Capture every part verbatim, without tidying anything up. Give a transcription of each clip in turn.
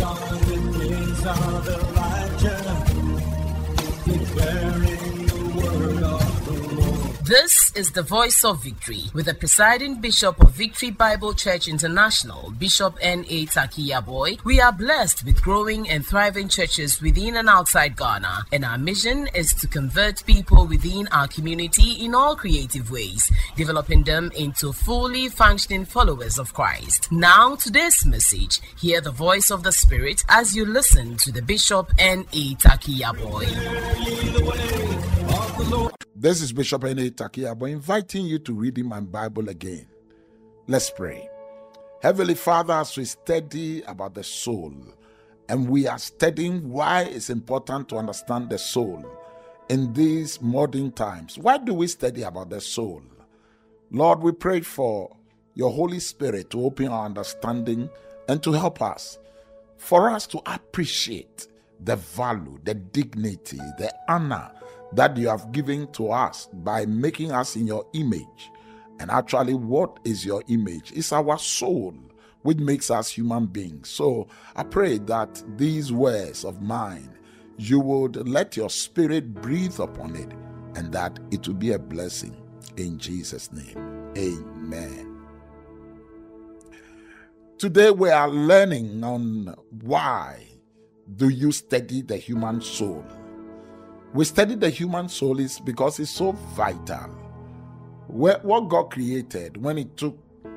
are the days of Elijah, declaring the word of the Lord. This is the Voice of Victory with the presiding Bishop of Victory Bible Church International, Bishop N A Takiyaboy. We are blessed with growing and thriving churches within and outside Ghana, and our mission is to convert people within our community in all creative ways, developing them into fully functioning followers of Christ. Now, today's message, hear the voice of the Spirit as you listen to the Bishop N A Takiyaboy. This is Bishop N A Takiyaboy inviting you to read in my Bible again. Let's pray. Heavenly Father, as we study about the soul, and we are studying why it's important to understand the soul in these modern times. Why do we study about the soul? Lord, we pray for your Holy Spirit to open our understanding and to help us, for us to appreciate the value, the dignity, the honor that you have given to us by making us in your image. And actually, what is your image? It's our soul, which makes us human beings. So I pray that these words of mine, you would let your Spirit breathe upon it, and that it will be a blessing. In Jesus' name, amen. Today we are learning on why do you study the human soul. We study the human soul is because it's so vital. What God created when he took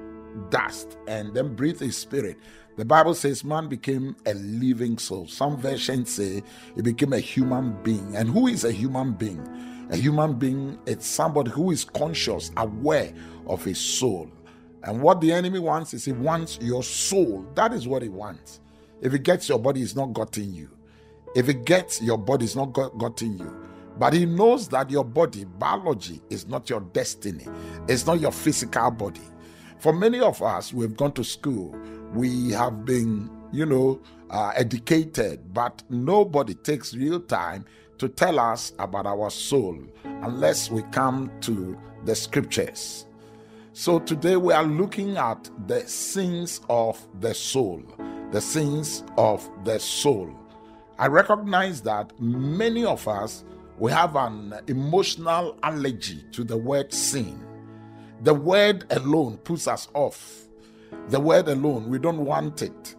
dust and then breathed his spirit, the Bible says man became a living soul. Some versions say he became a human being. And who is a human being? A human being is somebody who is conscious, aware of his soul. And what the enemy wants is he wants your soul. That is what he wants. If he gets your body, he's not gotten you. If it gets your body, it's not got, gotten you. But he knows that your body, biology, is not your destiny. It's not your physical body. For many of us, we've gone to school. We have been, you know, uh, educated. But nobody takes real time to tell us about our soul unless we come to the scriptures. So today we are looking at the sins of the soul. The sins of the soul. I recognize that many of us, we have an emotional allergy to the word sin. The word alone puts us off. The word alone, we don't want it.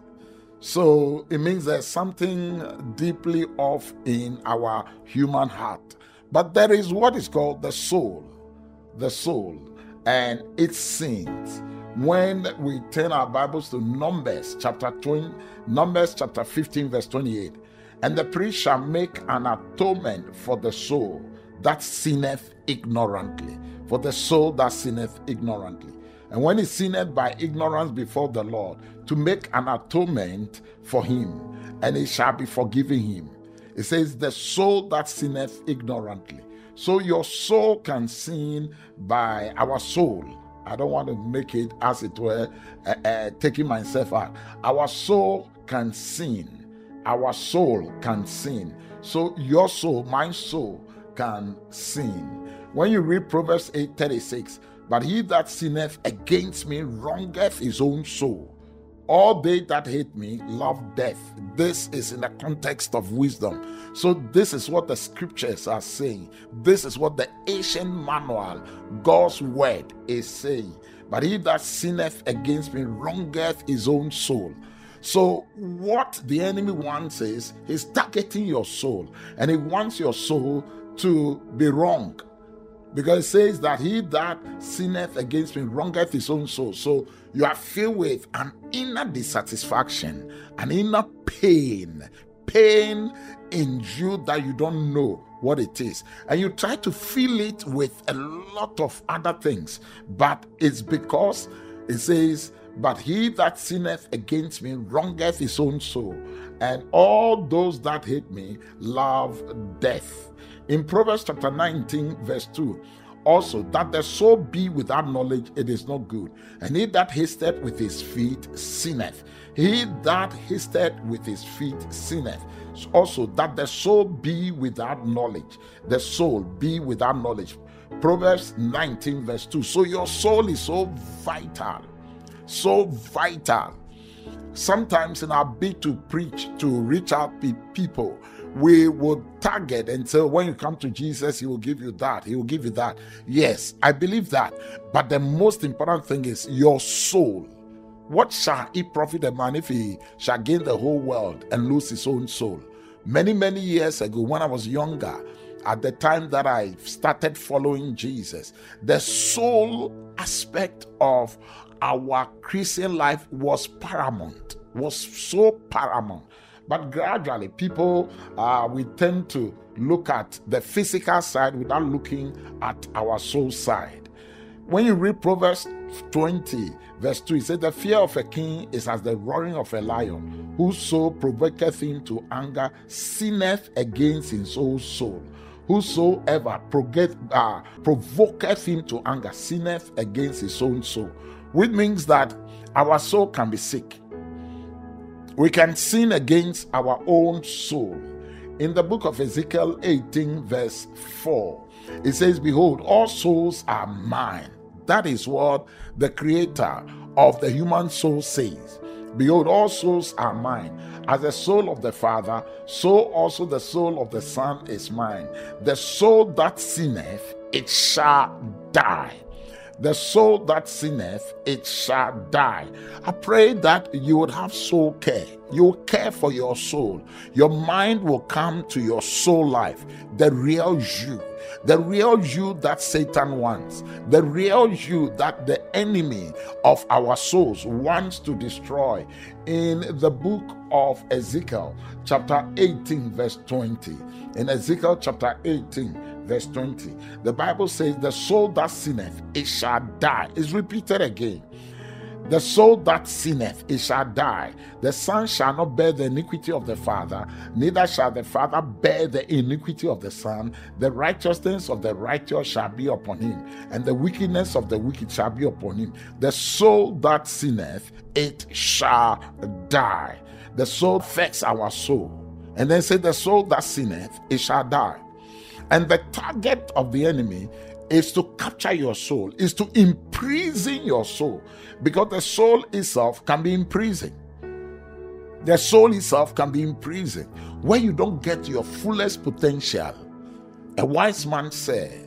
So it means there's something deeply off in our human heart. But there is what is called the soul. The soul and its sins. When we turn our Bibles to Numbers chapter twenty, Numbers chapter fifteen, verse twenty-eight. And the priest shall make an atonement for the soul that sinneth ignorantly. For the soul that sinneth ignorantly. And when he sinneth by ignorance before the Lord, to make an atonement for him, and it shall be forgiven him. It says, the soul that sinneth ignorantly. So your soul can sin by our soul. I don't want to make it, as it were, uh, uh, taking myself out. Our soul can sin. Our soul can sin. So your soul, my soul, can sin. When you read Proverbs eight thirty-six, but he that sinneth against me wrongeth his own soul. All they that hate me love death. This is in the context of wisdom. So this is what the scriptures are saying. This is what the ancient manual, God's word, is saying. But he that sinneth against me wrongeth his own soul. So what the enemy wants is, he's targeting your soul. And he wants your soul to be wrong. Because it says that he that sinneth against me wrongeth his own soul. So you are filled with an inner dissatisfaction, an inner pain. Pain in you that you don't know what it is. And you try to fill it with a lot of other things. But it's because it says, but he that sinneth against me wrongeth his own soul, and all those that hate me love death. In Proverbs chapter nineteen, verse two, also, that the soul be without knowledge, it is not good. And he that hasteth with his feet sinneth. He that hasteth with his feet sinneth. Also, that the soul be without knowledge. The soul be without knowledge. Proverbs nineteen, verse two. So your soul is so vital. So vital. Sometimes in our bid to preach, to reach out to people, we will target and say, when you come to Jesus, he will give you that, he will give you that. Yes, I believe that. But the most important thing is your soul. What shall it profit a man if he shall gain the whole world and lose his own soul? Many, many years ago, when I was younger, at the time that I started following Jesus, the soul aspect of our Christian life was paramount, was so paramount. But gradually, people, uh, we tend to look at the physical side without looking at our soul side. When you read Proverbs twenty, verse two, it says, the fear of a king is as the roaring of a lion, whoso provoketh him to anger sinneth against his own soul. Whosoever proget, uh, provoketh him to anger sinneth against his own soul. Which means that our soul can be sick. We can sin against our own soul. In the book of Ezekiel eighteen, verse four, it says, behold, all souls are mine. That is what the creator of the human soul says. Behold, all souls are mine. As the soul of the Father, so also the soul of the Son is mine. The soul that sinneth, it shall die. The soul that sinneth, it shall die. I pray that you would have soul care. You will care for your soul. Your mind will come to your soul life, the real you, the real you that Satan wants, the real you that the enemy of our souls wants to destroy. In the book of Ezekiel, chapter eighteen, verse twenty, in Ezekiel chapter eighteen, verse twenty, the Bible says, the soul that sinneth, it shall die. It's repeated again. The soul that sinneth, it shall die. The son shall not bear the iniquity of the father, neither shall the father bear the iniquity of the son. The righteousness of the righteous shall be upon him, and the wickedness of the wicked shall be upon him. The soul that sinneth, it shall die. The soul affects our soul. And then say, the soul that sinneth, it shall die. And the target of the enemy is to capture your soul, is to imprison your soul, because the soul itself can be imprisoned. The soul itself can be imprisoned where you don't get your fullest potential. A wise man said,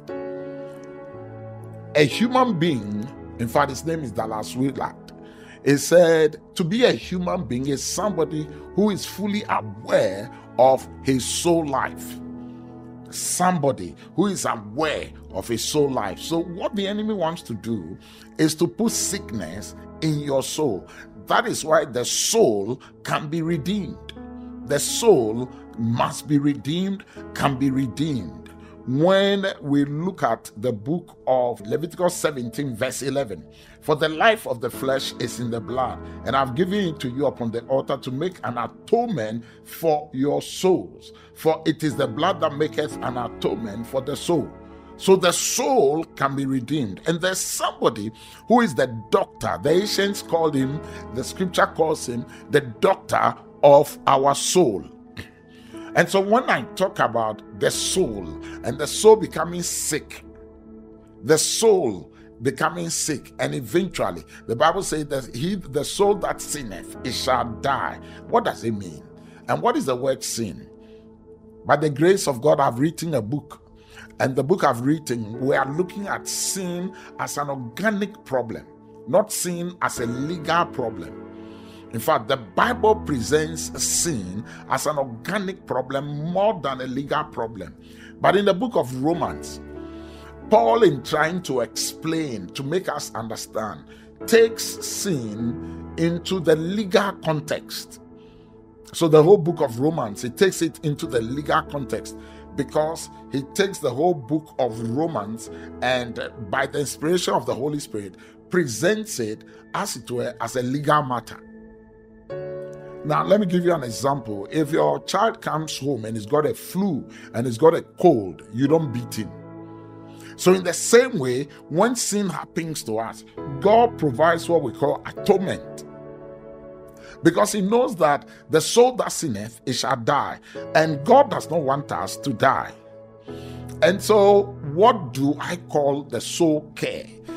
a human being, in fact his name is Dallas Willard, he said, to be a human being is somebody who is fully aware of his soul life. Somebody who is aware of his soul life. So what the enemy wants to do is to put sickness in your soul. That is why the soul can be redeemed. The soul must be redeemed, can be redeemed. When we look at the book of Leviticus seventeen, verse eleven, for the life of the flesh is in the blood, and I've given it to you upon the altar to make an atonement for your souls. For it is the blood that maketh an atonement for the soul. So the soul can be redeemed. And there's somebody who is the doctor. The ancients called him, the scripture calls him, the doctor of our soul. And so when I talk about the soul and the soul becoming sick, the soul becoming sick, and eventually the Bible says that he, the soul that sinneth, it shall die. What does it mean? And what is the word sin? By the grace of God, I've written a book. And the book I've written, we are looking at sin as an organic problem, not sin as a legal problem. In fact, the Bible presents sin as an organic problem more than a legal problem. But in the book of Romans, Paul, in trying to explain, to make us understand, takes sin into the legal context. So the whole book of Romans, he takes it into the legal context, because he takes the whole book of Romans and by the inspiration of the Holy Spirit presents it as it were as a legal matter. Now, let me give you an example. If your child comes home and he's got a flu and he's got a cold, you don't beat him. So in the same way, when sin happens to us, God provides what we call atonement. Because he knows that the soul that sinneth, it shall die. And God does not want us to die. And so what do I call the soul care?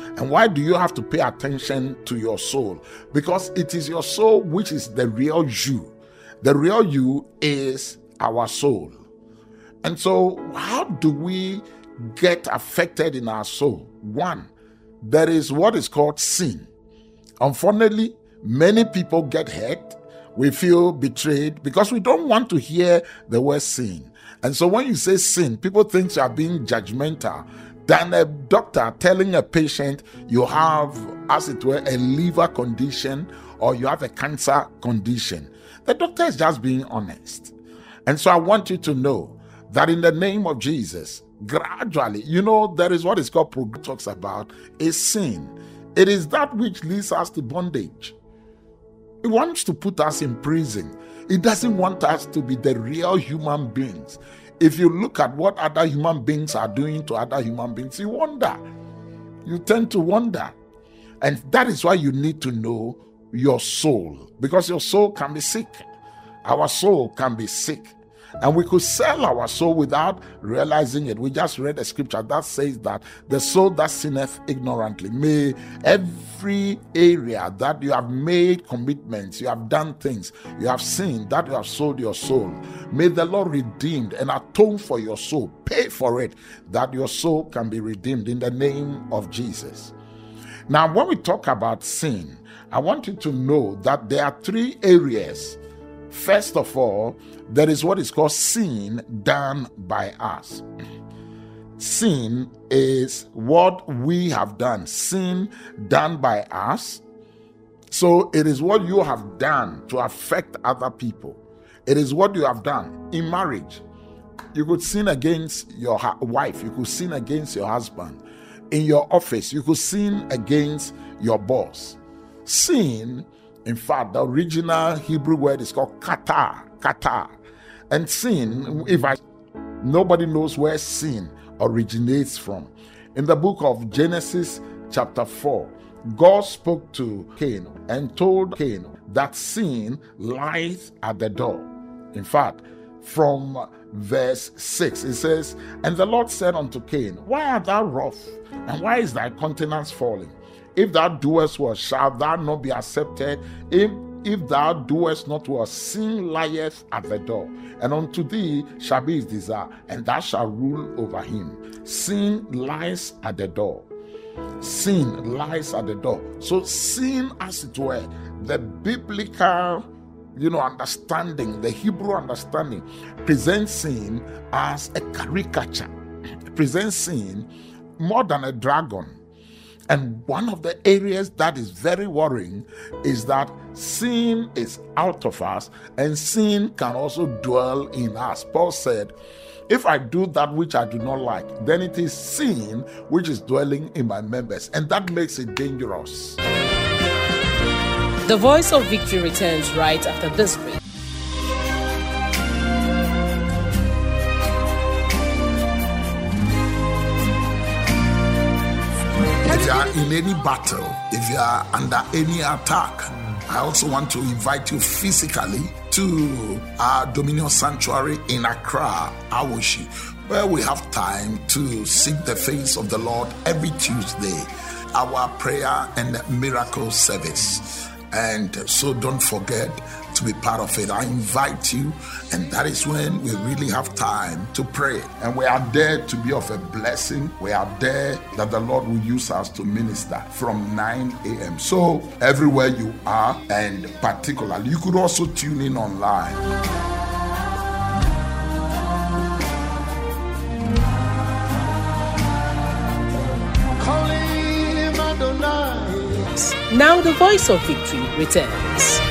And why do you have to pay attention to your soul? Because it is your soul which is the real you. The real you is our soul. And so how do we get affected in our soul? One, there is what is called sin. Unfortunately, many people get hurt. We feel betrayed because we don't want to hear the word sin. And so when you say sin, people think you are being judgmental than a doctor telling a patient you have, as it were, a liver condition or you have a cancer condition. The doctor is just being honest. And so I want you to know that in the name of Jesus, gradually, you know, there is what is called progress talks about a sin. It is that which leads us to bondage. It wants to put us in prison. It doesn't want us to be the real human beings. If you look at what other human beings are doing to other human beings, you wonder. You tend to wonder. And that is why you need to know your soul, because your soul can be sick. Our soul can be sick. And we could sell our soul without realizing it. We just read a scripture that says that the soul that sinneth ignorantly, may every area that you have made commitments, you have done things, you have sinned, that you have sold your soul, may the Lord redeem and atone for your soul, pay for it, that your soul can be redeemed in the name of Jesus. Now, when we talk about sin, I want you to know that there are three areas. First of all, there is what is called sin done by us. Sin is what we have done. Sin done by us. So it is what you have done to affect other people. It is what you have done in marriage. You could sin against your wife. You could sin against your husband. In your office, you could sin against your boss. Sin, in fact, the original Hebrew word is called kata, kata. And sin, if I, nobody knows where sin originates from. In the book of Genesis chapter four, God spoke to Cain and told Cain that sin lies at the door. In fact, from verse six, it says, "And the Lord said unto Cain, Why art thou wroth, and why is thy countenance falling? If thou doest well, shall thou not be accepted? If, if thou doest not well, sin lieth at the door, and unto thee shall be his desire, and thou shalt rule over him." Sin lies at the door. Sin lies at the door. So sin, as it were, the biblical, you know, understanding, the Hebrew understanding, presents sin as a caricature. It presents sin more than a dragon. And one of the areas that is very worrying is that sin is out of us and sin can also dwell in us. Paul said, "If I do that which I do not like, then it is sin which is dwelling in my members." And that makes it dangerous. The Voice of Victory returns right after this break. If you are in any battle, if you are under any attack, I also want to invite you physically to our Dominion Sanctuary in Accra, Awoshi, where we have time to seek the face of the Lord every Tuesday, our prayer and miracle service. And so don't forget to be part of it. I invite you, and that is when we really have time to pray. And we are there to be of a blessing. We are there that the Lord will use us to minister from nine a.m. So everywhere you are, and particularly, you could also tune in online. Now the Voice of Victory returns.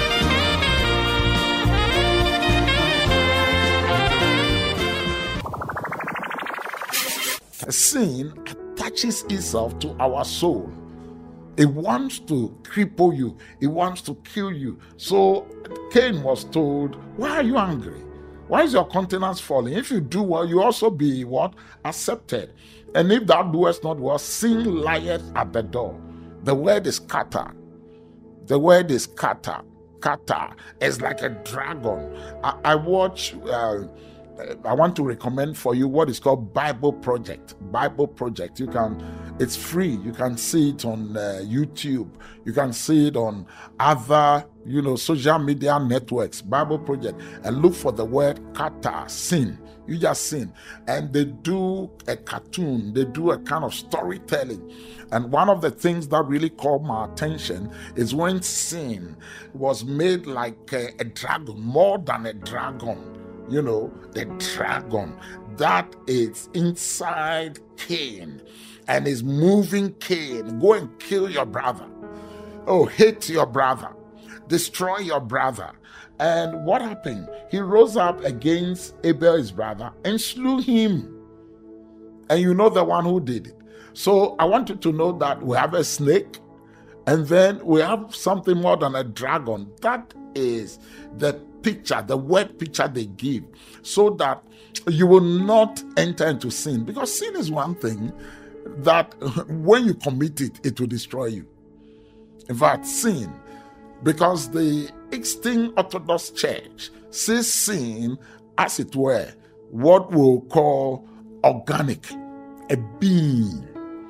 Sin attaches itself to our soul. It wants to cripple you. It wants to kill you. So Cain was told, "Why are you angry? Why is your countenance falling? If you do well, you also be what? Accepted. And if thou doest not well, sin lieth at the door." The word is kata. The word is kata. Kata is like a dragon. I, I watch uh, I want to recommend for you what is called Bible Project. Bible Project. You can, it's free. You can see it on uh, YouTube. You can see it on other, you know, social media networks. Bible Project, and look for the word kata, sin. You just sin. And they do a cartoon. They do a kind of storytelling. And one of the things that really caught my attention is when sin was made like a, a dragon, more than a dragon. You know, the dragon that is inside Cain and is moving Cain. Go and kill your brother. Oh, hate your brother. Destroy your brother. And what happened? He rose up against Abel, his brother, and slew him. And you know the one who did it. So I want you to know that we have a snake, and then we have something more than a dragon. That is the picture, the word picture they give, so that you will not enter into sin. Because sin is one thing that when you commit it, it will destroy you. In fact, sin, because the Eastern Orthodox Church sees sin as it were what we'll call organic, a being.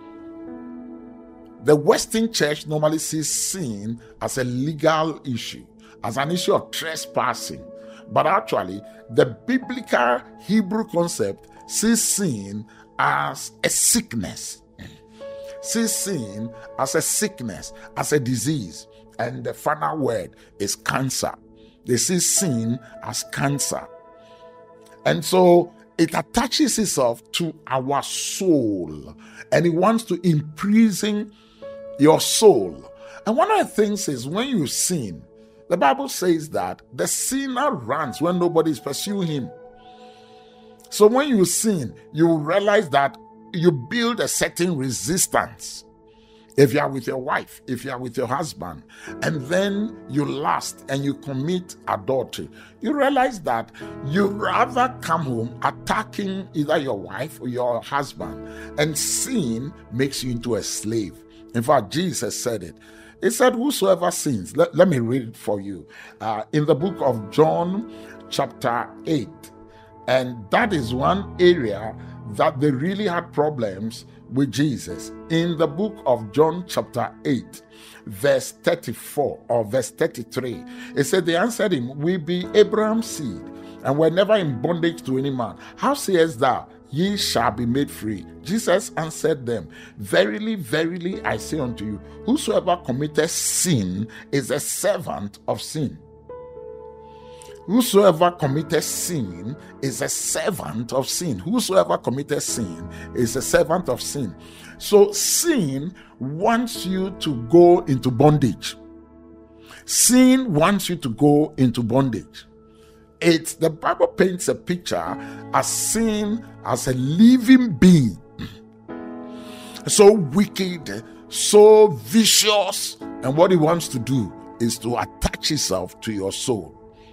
The Western Church normally sees sin as a legal issue, as an issue of trespassing. But actually, the biblical Hebrew concept sees sin as a sickness. Sees sin as a sickness, as a disease. And the final word is cancer. They see sin as cancer. And so it attaches itself to our soul. And it wants to imprison your soul. And one of the things is when you sin, the Bible says that the sinner runs when nobody is pursuing him. So when you sin, you realize that you build a certain resistance. If you are with your wife, if you are with your husband, and then you lust and you commit adultery, you realize that you rather come home attacking either your wife or your husband, and sin makes you into a slave. In fact, Jesus said it. He said, whosoever sins, let, let me read it for you. Uh, in the book of John, chapter eight, and that is one area that they really had problems with Jesus. In the book of John chapter eight, verse thirty-four or verse thirty-three, it said, they answered him, we be Abraham's seed, and were never in bondage to any man. How sayest thou, ye shall be made free? Jesus answered them, verily, verily, I say unto you, whosoever committeth sin is a servant of sin. Whosoever committeth sin is a servant of sin. Whosoever committeth sin is a servant of sin. So sin wants you to go into bondage. Sin wants you to go into bondage. It's, the Bible paints a picture as sin as a living being. So wicked, so vicious, and what he wants to do is to attach himself to your soul.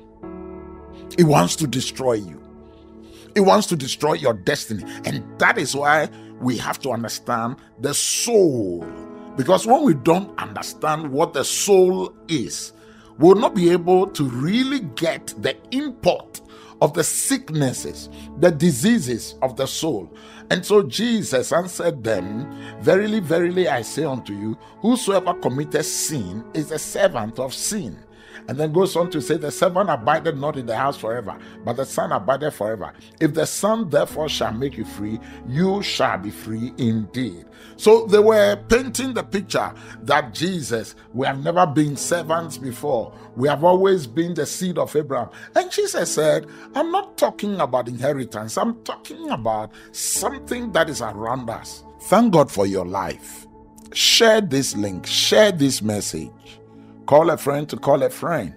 He wants to destroy you. He wants to destroy your destiny. And that is why we have to understand the soul. Because when we don't understand what the soul is, we'll not be able to really get the import of the sicknesses, the diseases of the soul. And so Jesus answered them, verily, verily, I say unto you, whosoever committeth sin is a servant of sin. And then goes on to say, the servant abideth not in the house forever, but the Son abideth forever. If the Son therefore shall make you free, you shall be free indeed. So they were painting the picture that Jesus, we have never been servants before. We have always been the seed of Abraham. And Jesus said, I'm not talking about inheritance. I'm talking about something that is around us. Thank God for your life. Share this link. Share this message. Call a friend to call a friend.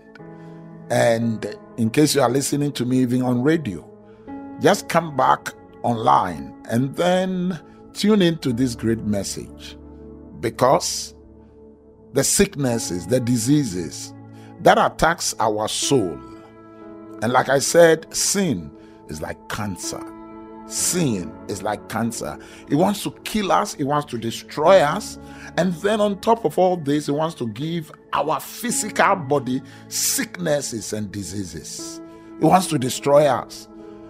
And in case you are listening to me even on radio, just come back online and then tune into this great message. Because the sicknesses, the diseases that attacks our soul, and like I said, sin is like cancer. Sin is like cancer. It wants to kill us. It wants to destroy us. And then on top of all this, it wants to give our physical body sicknesses and diseases. It wants to destroy us.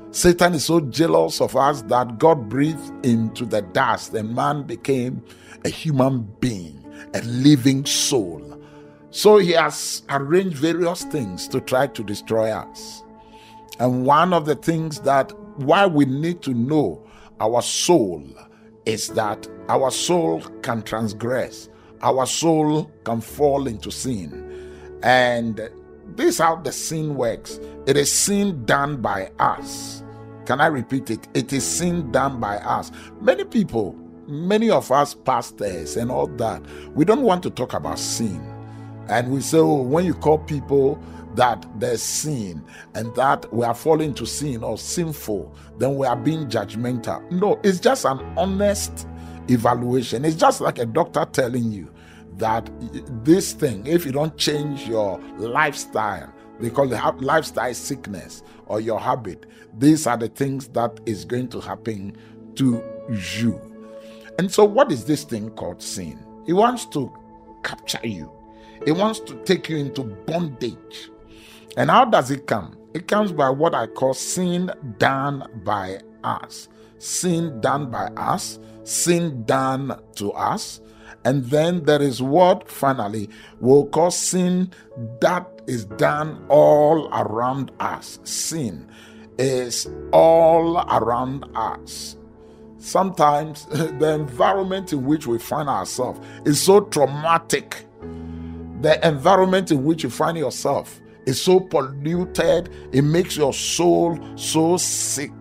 Satan is so jealous of us that God breathed into the dust and man became a human being, a living soul. So he has arranged various things to try to destroy us. And one of the things that why we need to know our soul is that our soul can transgress. Our soul can fall into sin. And this is how the sin works. It is sin done by us. Can I repeat it? It is sin done by us. Many people, many of us pastors and all that, we don't want to talk about sin. And we say, oh, when you call people that there's sin and that we are falling to sin or sinful, then we are being judgmental. No, it's just an honest evaluation. It's just like a doctor telling you that this thing, if you don't change your lifestyle, they call it lifestyle sickness or your habit, these are the things that is going to happen to you. And so what is this thing called sin? It wants to capture you. It wants to take you into bondage. And how does it come? It comes by what I call sin done by us. Sin done by us. Sin done to us. And then there is what finally we'll call sin that is done all around us. Sin is all around us. Sometimes the environment in which we find ourselves is so traumatic. The environment in which you find yourself is so polluted, it makes your soul so sick.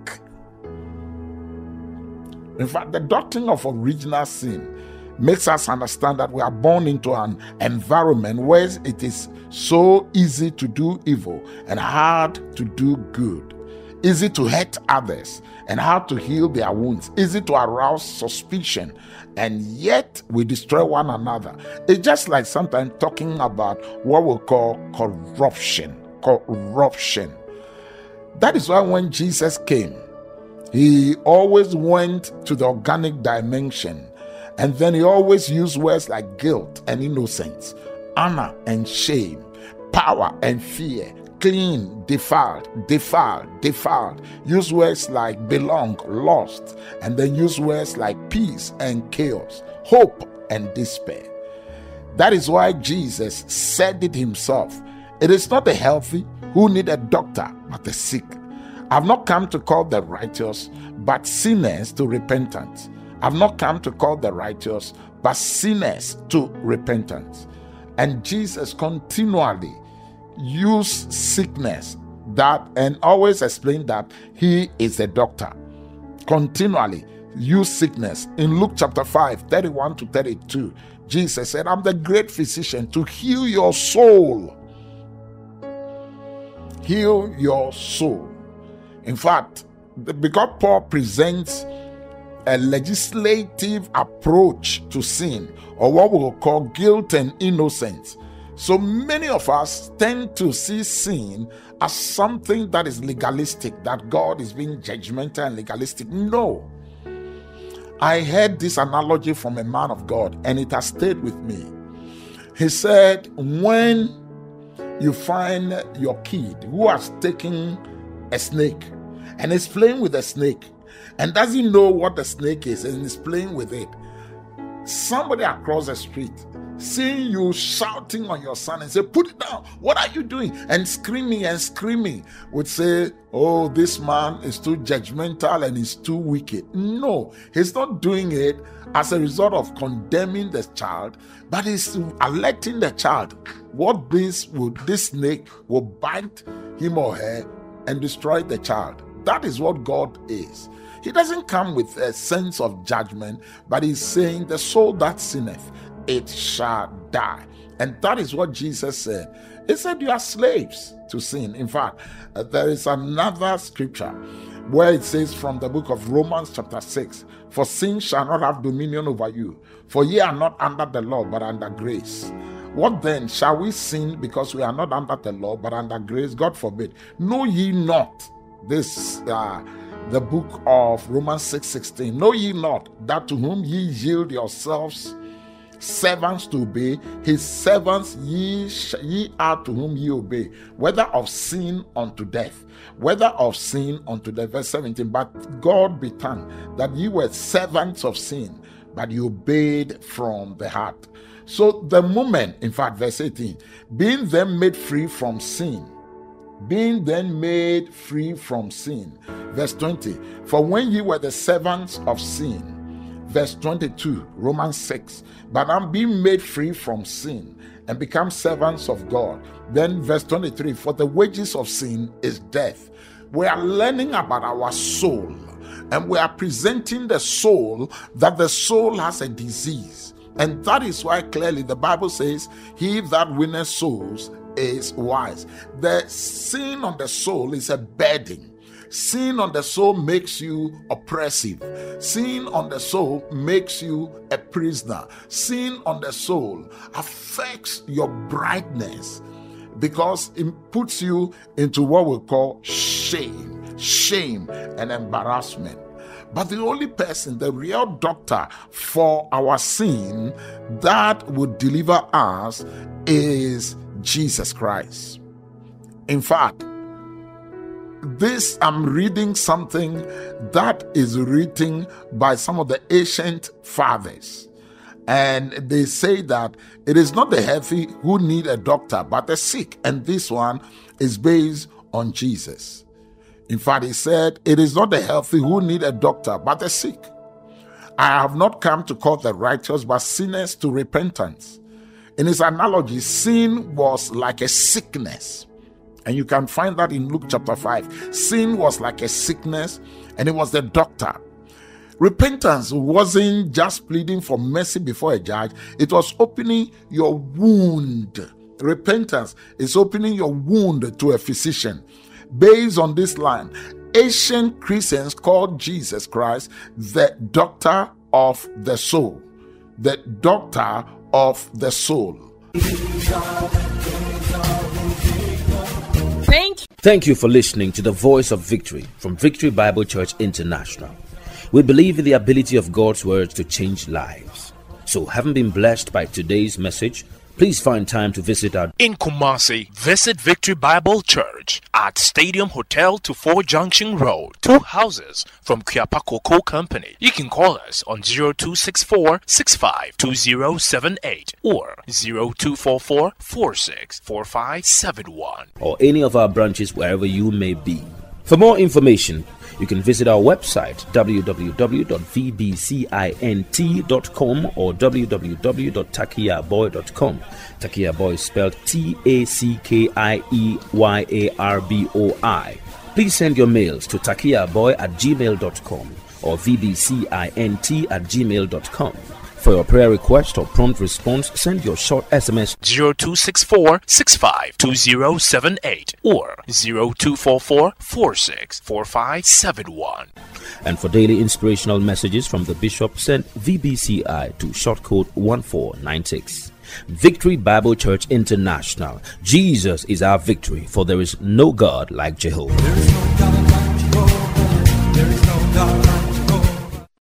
In fact, the doctrine of original sin makes us understand that we are born into an environment where it is so easy to do evil and hard to do good. Easy to hurt others and hard to heal their wounds. Easy to arouse suspicion, and yet we destroy one another. It's just like sometimes talking about what we call corruption. Corruption. That is why when Jesus came, he always went to the organic dimension, and then he always used words like guilt and innocence, honor and shame, power and fear, clean, defiled, defiled, defiled. Use words like belong, lost, and then use words like peace and chaos, hope and despair. That is why Jesus said it himself. It is not the healthy who need a doctor, but the sick. I've not come to call the righteous, but sinners to repentance. I've not come to call the righteous, but sinners to repentance. And Jesus continually used sickness that and always explain that he is a doctor. Continually use sickness. In Luke chapter five, thirty-one to thirty-two, Jesus said, I'm the great physician to heal your soul. Heal your soul. In fact, because Paul presents a legislative approach to sin, or what we will call guilt and innocence, so many of us tend to see sin as something that is legalistic, that God is being judgmental and legalistic. No. I heard this analogy from a man of God, and it has stayed with me. He said, when you find your kid who has taken a snake and is playing with a snake and doesn't know what the snake is and is playing with it, somebody across the street seeing you shouting on your son and say, put it down, what are you doing? And screaming and screaming would say, oh, this man is too judgmental and he's too wicked. No, he's not doing it as a result of condemning the child, but he's alerting the child what this would this snake will bite him or her and destroy the child. That is what God is. He doesn't come with a sense of judgment, but he's saying the soul that sinneth, it shall die. And that is what Jesus said. He said you are slaves to sin. In fact, uh, there is another scripture where it says from the book of Romans chapter six, for sin shall not have dominion over you, for ye are not under the law, but under grace. What then? Shall we sin because we are not under the law, but under grace? God forbid. Know ye not, this uh, the book of Romans six sixteen, know ye not that to whom ye yield yourselves servants to obey, his servants ye, sh- ye are to whom ye obey, whether of sin unto death, whether of sin unto death. Verse seventeen, but God be thanked that ye were servants of sin, but you obeyed from the heart. So the moment, in fact, verse eighteen, being then made free from sin, being then made free from sin. Verse twenty, for when ye were the servants of sin. Verse twenty-two, Romans six, but I'm being made free from sin and become servants of God. Then verse twenty-three, for the wages of sin is death. We are learning about our soul, and we are presenting the soul, that the soul has a disease. And that is why clearly the Bible says, he that winneth souls is wise. The sin on the soul is a burden. Sin on the soul makes you oppressive. Sin on the soul makes you a prisoner. Sin on the soul affects your brightness because it puts you into what we call shame, shame and embarrassment. But the only person, the real doctor for our sin that would deliver us is Jesus Christ. In fact, this, I'm reading something that is written by some of the ancient fathers. And they say that it is not the healthy who need a doctor, but the sick. And this one is based on Jesus. In fact, he said, it is not the healthy who need a doctor, but the sick. I have not come to call the righteous, but sinners to repentance. In his analogy, sin was like a sickness. And you can find that in Luke chapter five. Sin was like a sickness, and it was the doctor. Repentance wasn't just pleading for mercy before a judge. It was opening your wound. Repentance is opening your wound to a physician. Based on this line, ancient Christians called Jesus Christ the doctor of the soul. The doctor of the soul. Thank you. Thank you for listening to the Voice of Victory from Victory Bible Church International. We believe in the ability of God's words to change lives. So, having been blessed by today's message, please find time to visit our in Kumasi. Visit Victory Bible Church at Stadium Hotel to Four Junction Road, two houses from Kiapa Cocoa Company. You can call us on zero two six four, six five two zero seven eight or zero two four four, four six four five seven one, or any of our branches wherever you may be. For more information, you can visit our website w w w dot v b cint dot com or w w w dot takia boy dot com. Takia Boy is spelled T A C K I E Y A R B O I. Please send your mails to takiaboy at gmail dot com or v b cint at gmail dot com. For your prayer request or prompt response, send your short S M S zero two six four, six five two zero seven eight or zero two four four, four six four five seven one. And for daily inspirational messages from the Bishop, send V B C I to short code one four nine six. Victory Bible Church International. Jesus is our victory, for there is no God like Jehovah. There is no God like Jehovah. There is no God like